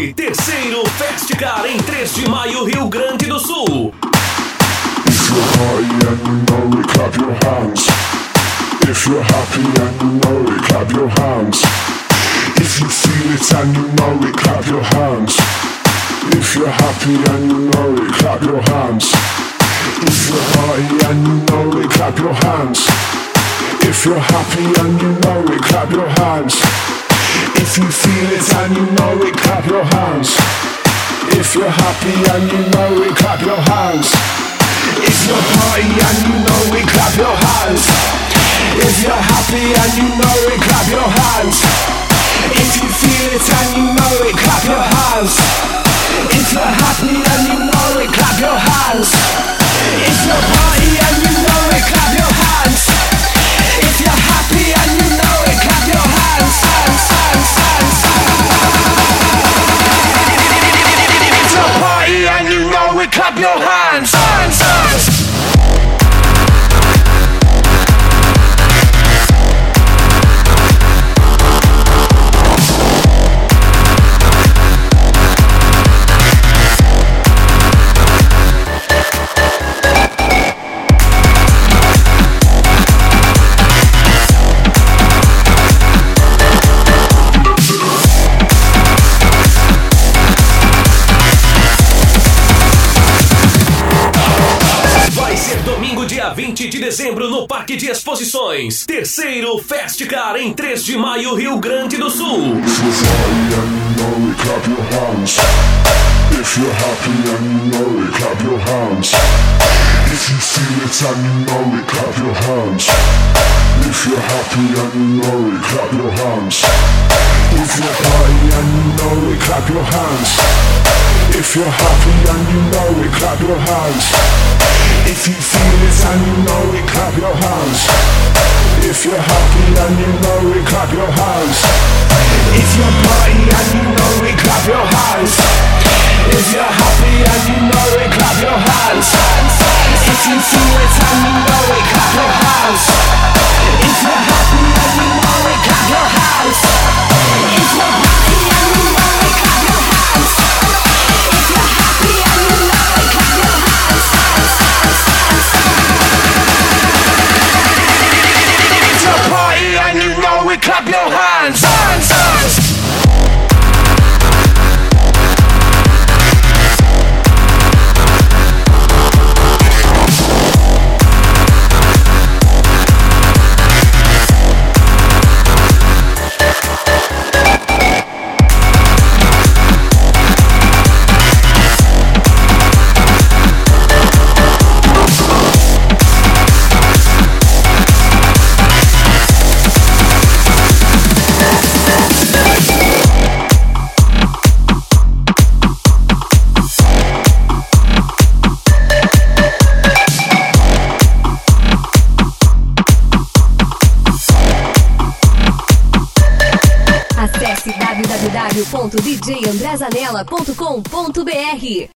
20, terceiro Festicar em 3 de maio, Rio Grande do Sul. If you're party and you know it, clap your hands. If you're happy and you know it, clap your hands. If you feel it and you know it, clap your hands. If you're happy and you know it, clap your hands. If you're party and you know it, clap your hands. If you're happy and you know it, clap your hands. If you feel it and you know it, clap your hands. If you're happy and you know it, clap your hands. If you're party and you know it, clap your hands. If you're happy and you know it, clap your hands. If you feel it and you know it, clap your hands. If you're happy and you know it, clap your hands. If you're party and you know it, clap your hands. If you're happy and you know it, clap your hands. If you're party and you know it, clap your hands. Dia 20 de dezembro no Parque de Exposições. Terceiro Festicar em 3 de maio, Rio Grande do Sul. If you're party and you know it, clap your hands. If you're happy and you know it, clap your hands. If you feel it and you know it, clap your hands. If you're happy and you know it, clap your hands. If you're party and you know it, clap your hands. If you're happy and you know it, clap your hands. If you feel it and you know it, clap your hands. If you're happy and you know it, clap your hands. If you're party and you know it, clap your hands. If you're happy and you know it, clap your hands. If you feel it and you know it, clap your hands. If you're happy and you know it, clap your hands. If you're happy and you know it, clap your hands. If you're happy and you know it, clap your hands. If you're party and you know it, clap your hands. Acesse www.djandrezanella.com.br.